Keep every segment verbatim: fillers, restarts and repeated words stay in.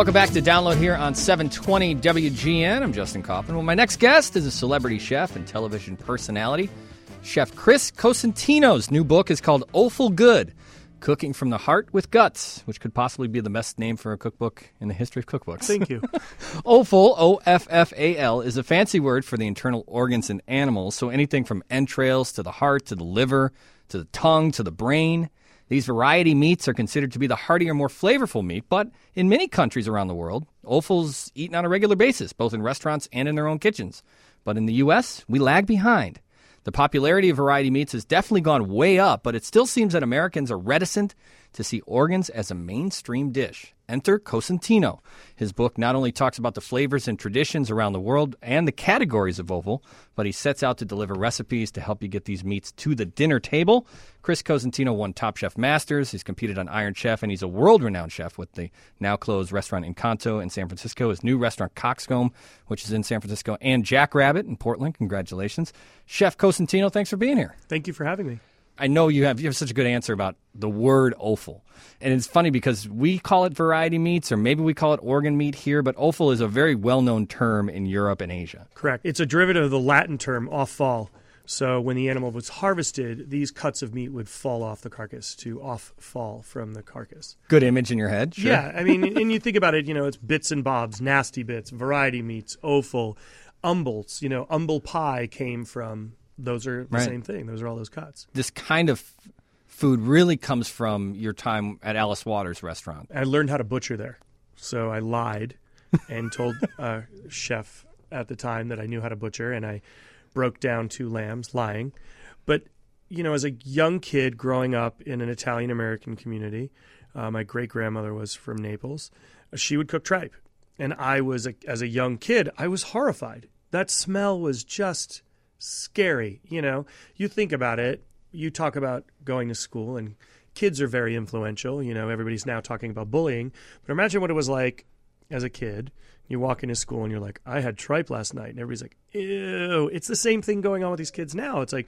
Welcome back to Download here on seven twenty W G N. I'm Justin Kaufman. Well, my next guest is a celebrity chef and television personality. Chef Chris Cosentino's new book is called Offal Good, Cooking from the Heart with Guts, which could possibly be the best name for a cookbook in the history of cookbooks. Thank you. Offal, O F F A L, is a fancy word for the internal organs in animals, so anything from entrails to the heart to the liver to the tongue to the brain. These variety meats are considered to be the heartier, more flavorful meat, but in many countries around the world, offal's eaten on a regular basis, both in restaurants and in their own kitchens. But in the U S, we lag behind. The popularity of variety meats has definitely gone way up, but it still seems that Americans are reticent to see organs as a mainstream dish. Enter Cosentino. His book not only talks about the flavors and traditions around the world and the categories of offal, but he sets out to deliver recipes to help you get these meats to the dinner table. Chris Cosentino won Top Chef Masters. He's competed on Iron Chef, and he's a world-renowned chef with the now-closed restaurant Encanto in San Francisco, his new restaurant Coxcomb, which is in San Francisco, and Jackrabbit in Portland. Congratulations. Chef Cosentino, thanks for being here. Thank you for having me. I know you have you have such a good answer about the word offal. And it's funny because we call it variety meats, or maybe we call it organ meat here, but offal is a very well-known term in Europe and Asia. Correct. It's a derivative of the Latin term offal. So when the animal was harvested, these cuts of meat would fall off the carcass, to off-fall from the carcass. Good image in your head, sure. Yeah, I mean, and you think about it, you know, it's bits and bobs, nasty bits, variety meats, offal, umbles. You know, umble pie came from... Those are the right. same thing. Those are all those cuts. This kind of food really comes from your time at Alice Waters restaurant. I learned how to butcher there. So I lied and told a chef at the time that I knew how to butcher, and I broke down two lambs lying. But, you know, as a young kid growing up in an Italian-American community, uh, my great-grandmother was from Naples. She would cook tripe. And I was, a, as a young kid, I was horrified. That smell was just... scary. You know, you think about it, you talk about going to school, and kids are very influential. You know, everybody's now talking about bullying. But imagine what it was like as a kid. You walk into school and you're like, I had tripe last night. And everybody's like, ew. It's the same thing going on with these kids now. It's like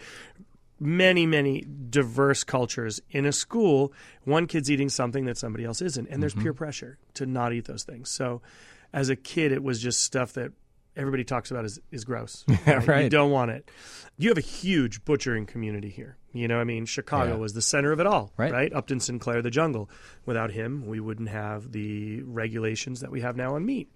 many, many diverse cultures in a school. One kid's eating something that somebody else isn't. And there's mm-hmm. peer pressure to not eat those things. So as a kid, it was just stuff that everybody talks about is, is gross. Right? Right. You don't want it. You have a huge butchering community here. You know, I mean, Chicago yeah. was the center of it all, right. right? Upton Sinclair, the jungle. Without him, we wouldn't have the regulations that we have now on meat.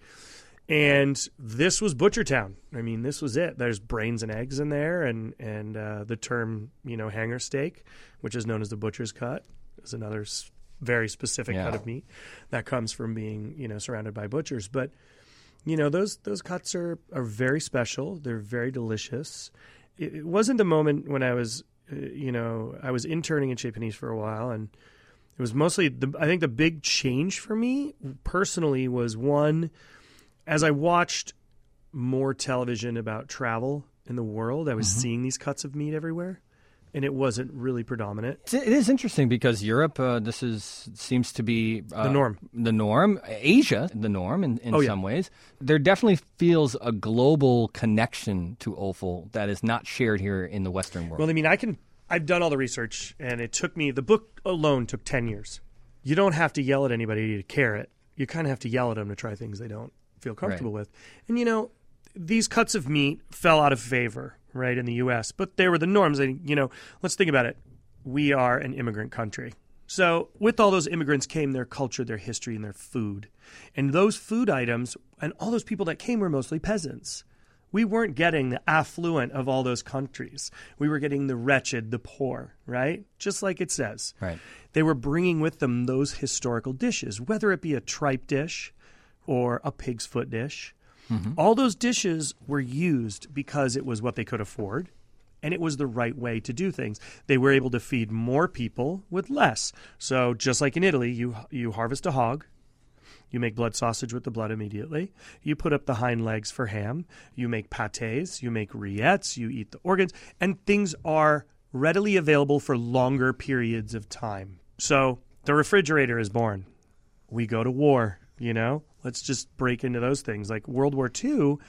And this was Butcher Town. I mean, this was it. There's brains and eggs in there, and, and uh, the term, you know, hanger steak, which is known as the butcher's cut, is another s- very specific yeah. cut of meat that comes from being, you know, surrounded by butchers. But you know, those those cuts are, are very special. They're very delicious. It, it wasn't the moment when I was, uh, you know, I was interning in Chez Panisse for a while, and it was mostly, the, I think the big change for me personally was, one, as I watched more television about travel in the world, I was mm-hmm. seeing these cuts of meat everywhere. And it wasn't really predominant. It is interesting because Europe, uh, this is seems to be uh, the norm. The norm. Asia, the norm in, in oh, yeah. some ways. There definitely feels a global connection to offal that is not shared here in the Western world. Well, I mean, I can. I've done all the research, and it took me. The book alone took ten years. You don't have to yell at anybody to carrot. You kind of have to yell at them to try things they don't feel comfortable right. with. And you know, these cuts of meat fell out of favor. Right, in the U S, but they were the norms. And, you know, let's think about it. We are an immigrant country. So with all those immigrants came their culture, their history, and their food. And those food items and all those people that came were mostly peasants. We weren't getting the affluent of all those countries. We were getting the wretched, the poor, right? Just like it says. Right. They were bringing with them those historical dishes, whether it be a tripe dish or a pig's foot dish. Mm-hmm. All those dishes were used because it was what they could afford, and it was the right way to do things. They were able to feed more people with less. So just like in Italy, you you harvest a hog, you make blood sausage with the blood immediately, you put up the hind legs for ham, you make pâtés, you make rillettes, you eat the organs, and things are readily available for longer periods of time. So the refrigerator is born. We go to war, you know? Let's just break into those things. Like World War Two,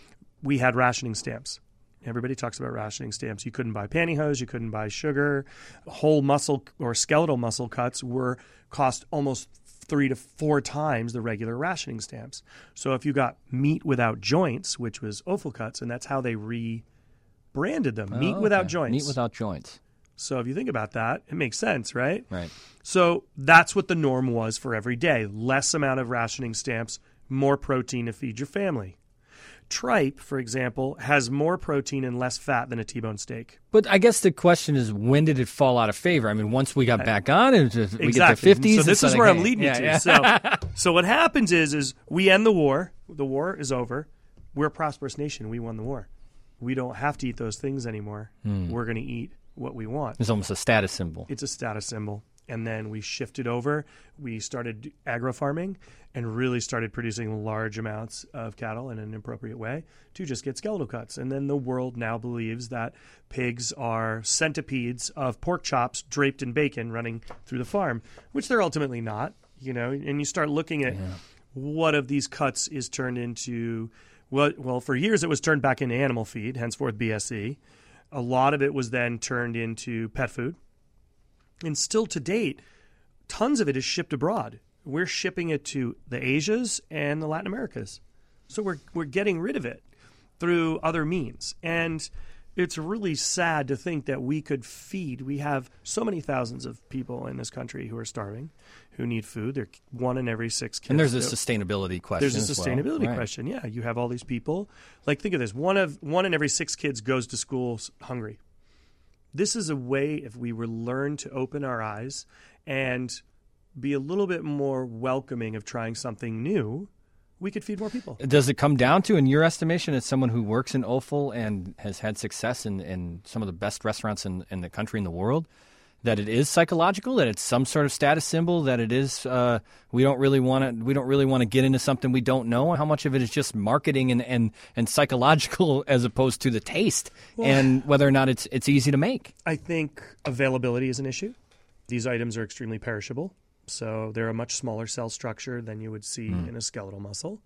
we had rationing stamps. Everybody talks about rationing stamps. You couldn't buy pantyhose. You couldn't buy sugar. Whole muscle or skeletal muscle cuts were cost almost three to four times the regular rationing stamps. So if you got meat without joints, which was offal cuts, and that's how they rebranded them, Oh, meat okay. without joints. Meat without joints. So if you think about that, it makes sense, right? Right. So that's what the norm was for every day. Less amount of rationing stamps, more protein to feed your family. Tripe, for example, has more protein and less fat than a T-bone steak. But I guess the question is, when did it fall out of favor? I mean, once we got back on, and we exactly. get to fifties. So this is where I'm leading yeah, you to. Yeah. So, so what happens is, is we end the war. The war is over. We're a prosperous nation. We won the war. We don't have to eat those things anymore. Hmm. We're going to eat what we want. It's almost a status symbol. It's a status symbol. And then we shifted over. We started agro-farming and really started producing large amounts of cattle in an appropriate way to just get skeletal cuts. And then the world now believes that pigs are centipedes of pork chops draped in bacon running through the farm, which they're ultimately not. You know, and you start looking at Yeah. what of these cuts is turned into. Well, well, for years it was turned back into animal feed, henceforth B S E. A lot of it was then turned into pet food. And still to date, tons of it is shipped abroad. We're shipping it to the Asias and the Latin Americas. So we're we're getting rid of it through other means. And it's really sad to think that we could feed. We have so many thousands of people in this country who are starving, who need food. They're one in every six kids. And there's a that- sustainability question. There's a as well. sustainability Right. question. Yeah, you have all these people. Like, think of this: one of one in every six kids goes to school s- hungry. This is a way, if we were learn to open our eyes and be a little bit more welcoming of trying something new, we could feed more people. Does it come down to, in your estimation, as someone who works in offal and has had success in, in some of the best restaurants in, in the country and the world, that it is psychological, that it's some sort of status symbol, that it is uh, we don't really want to we don't really want to get into something we don't know? How much of it is just marketing and, and, and psychological as opposed to the taste Well, and whether or not it's it's easy to make? I think availability is an issue. These items are extremely perishable, so they're a much smaller cell structure than you would see in a skeletal muscle.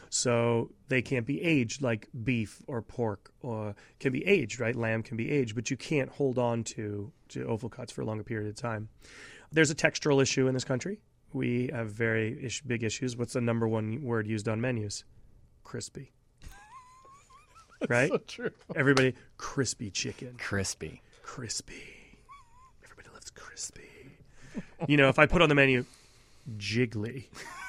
So they can't be aged like beef or pork, or can be aged, right? Lamb can be aged, but you can't hold on to, to offal cuts for a longer period of time. There's a textural issue in this country. We have very ish, big issues. What's the number one word used on menus? Crispy. Right? So true. Everybody, crispy chicken. Crispy. Crispy. Everybody loves crispy. You know, if I put on the menu, jiggly.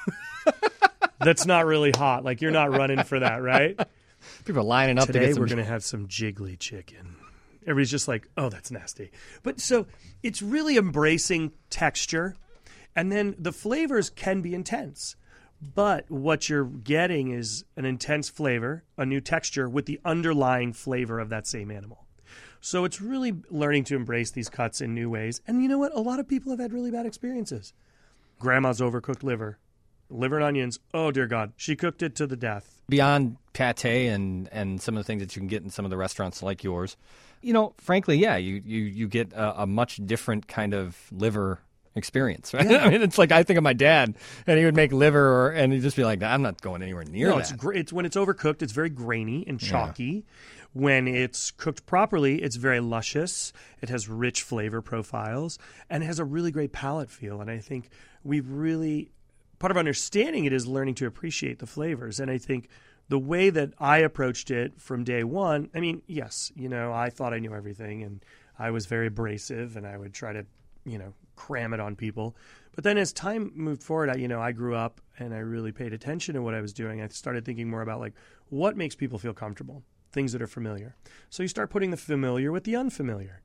That's not really hot. Like, you're not running for that, right? People are lining up to Today get some. we're going to have some jiggly chicken. Everybody's just like, oh, that's nasty. But so it's really embracing texture. And then the flavors can be intense. But what you're getting is an intense flavor, a new texture with the underlying flavor of that same animal. So it's really learning to embrace these cuts in new ways. And you know what? A lot of people have had really bad experiences. Grandma's overcooked liver. Liver and onions. Oh, dear God. She cooked it to the death. Beyond pate and, and some of the things that you can get in some of the restaurants like yours, you know, frankly, yeah, you, you, you get a, a much different kind of liver experience, right? Yeah. I mean, it's like I think of my dad, and he would make liver, or, and he'd just be like, I'm not going anywhere near No, that. it's, gra- it's when it's overcooked, it's very grainy and chalky. When it's cooked properly, it's very luscious. It has rich flavor profiles, and it has a really great palate feel. And I think we've really... part of understanding it is learning to appreciate the flavors. And I think the way that I approached it from day one, I mean, yes, you know, I thought I knew everything and I was very abrasive and I would try to, you know, cram it on people. But then as time moved forward, I, you know, I grew up and I really paid attention to what I was doing. I started thinking more about like what makes people feel comfortable, things that are familiar. So you start putting the familiar with the unfamiliar.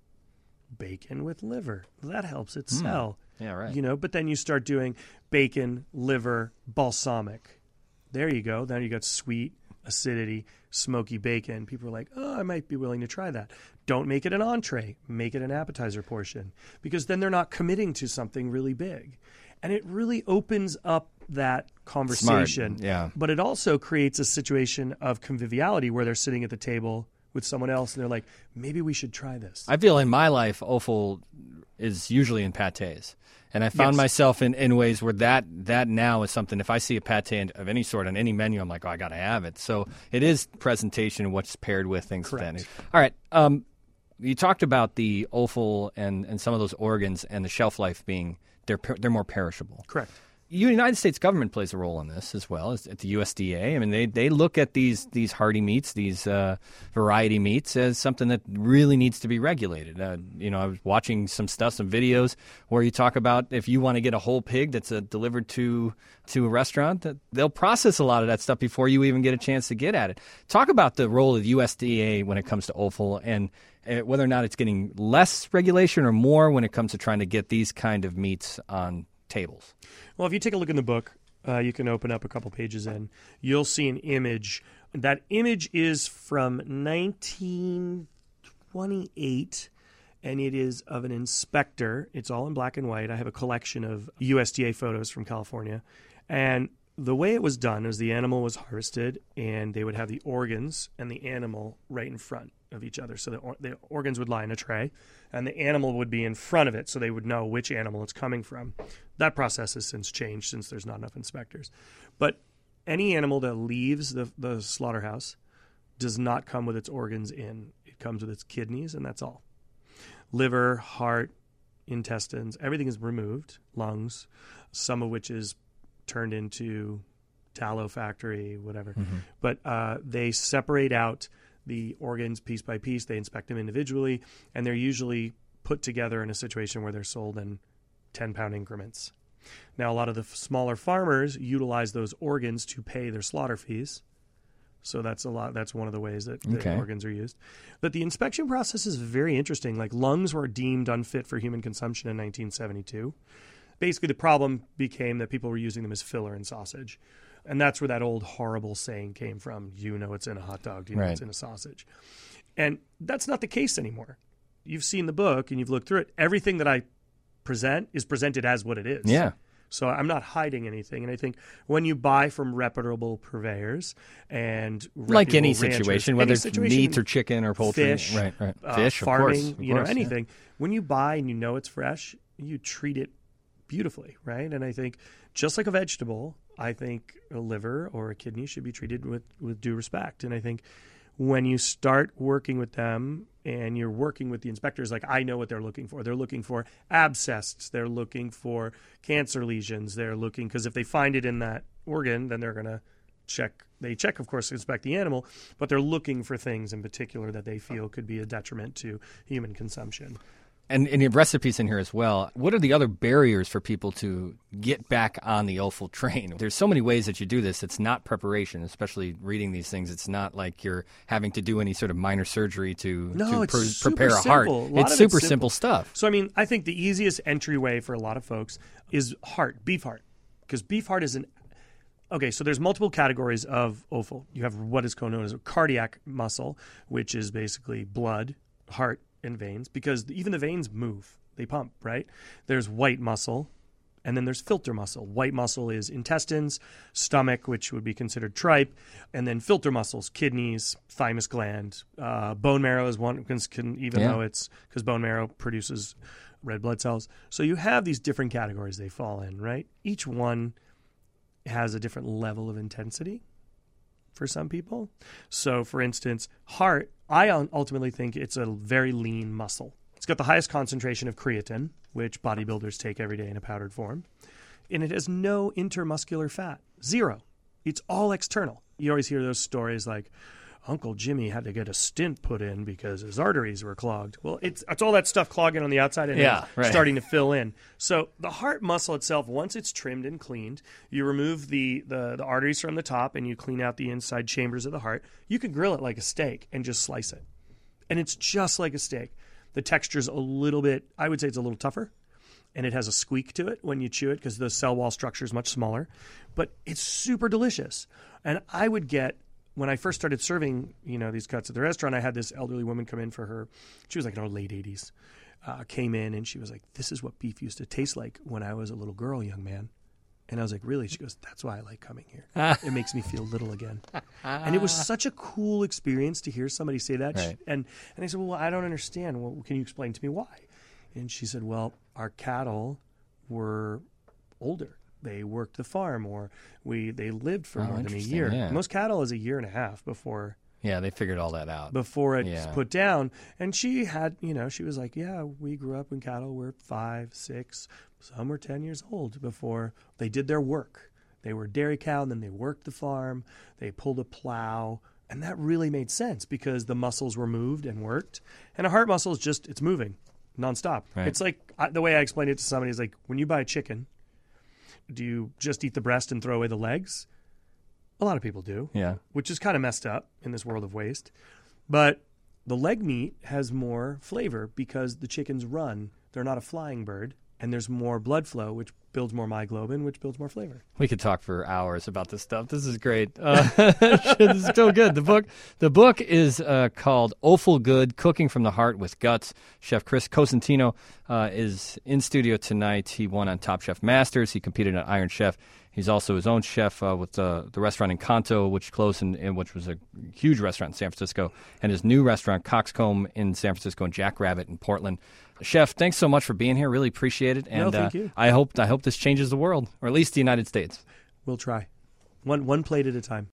Bacon with liver. That helps it sell. Yeah, right. You know, but then you start doing bacon, liver, balsamic. There you go. Then you got sweet, acidity, smoky bacon. People are like, oh, I might be willing to try that. Don't make it an entree. Make it an appetizer portion. Because then they're not committing to something really big. And it really opens up that conversation. Smart. Yeah. But it also creates a situation of conviviality where they're sitting at the table with someone else and they're like, maybe we should try this. I feel in my life, offal is usually in pates. And I found Yes. myself in, in ways where that that now is something, if I see a pate of any sort on any menu, I'm like, oh, I got to have it. So it is presentation and what's paired with things. Correct. Of that nature. All right. Um, you talked about the offal and, and some of those organs and the shelf life being, they're per- they're more perishable. Correct. United States government plays a role in this as well as at the U S D A. I mean, they, they look at these these hardy meats, these uh, variety meats, as something that really needs to be regulated. Uh, you know, I was watching some stuff, some videos where you talk about if you want to get a whole pig that's uh, delivered to to a restaurant, that they'll process a lot of that stuff before you even get a chance to get at it. Talk about the role of the U S D A when it comes to offal and uh, whether or not it's getting less regulation or more when it comes to trying to get these kind of meats on tables. Well, if you take a look in the book, uh, you can open up a couple pages in. You'll see an image. That image is from nineteen twenty-eight, and it is of an inspector. It's all in black and white. I have a collection of U S D A photos from California. And the way it was done is the animal was harvested, and they would have the organs and the animal right in front of each other. So the, or- the organs would lie in a tray, and the animal would be in front of it so they would know which animal it's coming from. That process has since changed since there's not enough inspectors. But any animal that leaves the, the slaughterhouse does not come with its organs in. It comes with its kidneys, and that's all. Liver, heart, intestines, everything is removed, lungs, some of which is turned into tallow factory, whatever. Mm-hmm. But uh, they separate out the organs piece by piece. They inspect them individually, and they're usually put together in a situation where they're sold in ten-pound increments. Now, a lot of the f- smaller farmers utilize those organs to pay their slaughter fees. So that's a lot. That's one of the ways that the Okay. organs are used. But the inspection process is very interesting. Like lungs were deemed unfit for human consumption in nineteen seventy-two. Basically, the problem became that people were using them as filler in sausage. And that's where that old horrible saying came from. You know it's in a hot dog. You know Right. it's in a sausage. And that's not the case anymore. You've seen the book and you've looked through it. Everything that I present is presented as what it is. Yeah. So I'm not hiding anything. And I think when you buy from reputable purveyors and Like any reputable ranchers, situation, any whether it's situation, meat or chicken or poultry. fish, right, right. uh, Fish, farming, of course. Of you know, course, yeah. anything. When you buy and you know it's fresh, you treat it beautifully, right? And I think just like a vegetable, I think a liver or a kidney should be treated with, with due respect. And I think when you start working with them and you're working with the inspectors, like I know what they're looking for. They're looking for abscesses. They're looking for cancer lesions. They're looking, because if they find it in that organ, then they're going to check. They check, of course, inspect the animal, but they're looking for things in particular that they feel could be a detriment to human consumption. And, and you have recipes in here as well. What are the other barriers for people to get back on the offal train? There's so many ways that you do this. It's not preparation, especially reading these things. It's not like you're having to do any sort of minor surgery to, No, to it's pre- super prepare a simple. heart. A lot It's of super it's simple simple. stuff. So, I mean, I think the easiest entryway for a lot of folks is heart, beef heart, because beef heart is an okay, so there's multiple categories of offal. You have what is known as a cardiac muscle, which is basically blood, heart, and veins, because even the veins move. They pump, right? There's white muscle, and then there's filter muscle. White muscle is intestines, stomach, which would be considered tripe, and then filter muscles, kidneys, thymus gland. Uh, bone marrow is one, can, can, even Yeah. though it's because bone marrow produces red blood cells. So you have these different categories they fall in, right? Each one has a different level of intensity for some people. So, for instance, heart, I ultimately think it's a very lean muscle. It's got the highest concentration of creatine, which bodybuilders take every day in a powdered form. And it has no intermuscular fat. Zero. It's all external. You always hear those stories like, Uncle Jimmy had to get a stent put in because his arteries were clogged. Well, it's, it's all that stuff clogging on the outside and Yeah, then right. starting to fill in. So the heart muscle itself, once it's trimmed and cleaned, you remove the, the, the arteries from the top and you clean out the inside chambers of the heart. You can grill it like a steak and just slice it. And it's just like a steak. The texture's a little bit, I would say it's a little tougher. And it has a squeak to it when you chew it because the cell wall structure is much smaller. But it's super delicious. And I would get, when I first started serving, you know, these cuts at the restaurant, I had this elderly woman come in for her. She was like in her late eighties. Uh, came in and she was like, this is what beef used to taste like when I was a little girl, young man. And I was like, really? She goes, that's why I like coming here. It makes me feel little again. And it was such a cool experience to hear somebody say that. Right. And, and I said, well, I don't understand. Well, can you explain to me why? And she said, well, our cattle were older. They worked the farm, or we they lived for Oh, more than a interesting, year. yeah. Most cattle is a year and a half before Yeah, they figured all that out. before it's Yeah. put down. And she had, you know, she was like, yeah, we grew up when cattle were five, six, some were ten years old before they did their work. They were dairy cow, and then they worked the farm. They pulled a plow. And that really made sense because the muscles were moved and worked. And a heart muscle is just, it's moving nonstop. Right. It's like, I, the way I explained it to somebody is like, when you buy a chicken, do you just eat the breast and throw away the legs? A lot of people do, Yeah. which is kind of messed up in this world of waste. But the leg meat has more flavor because the chickens run. They're not a flying bird. And there's more blood flow, which builds more myoglobin, which builds more flavor. We could talk for hours about this stuff. This is great. Uh, this is so good. The book, the book is uh, called Offal Good: Cooking from the Heart with Guts. Chef Chris Cosentino uh, is in studio tonight. He won on Top Chef Masters. He competed at Iron Chef. He's also his own chef uh, with the, the restaurant Encanto, which closed, in, in which was a huge restaurant in San Francisco, and his new restaurant Coxcomb in San Francisco and Jackrabbit in Portland. Chef, thanks so much for being here. Really appreciate it. And No, thank uh, you. I hope I hope this changes the world, or at least the United States. We'll try. One one plate at a time.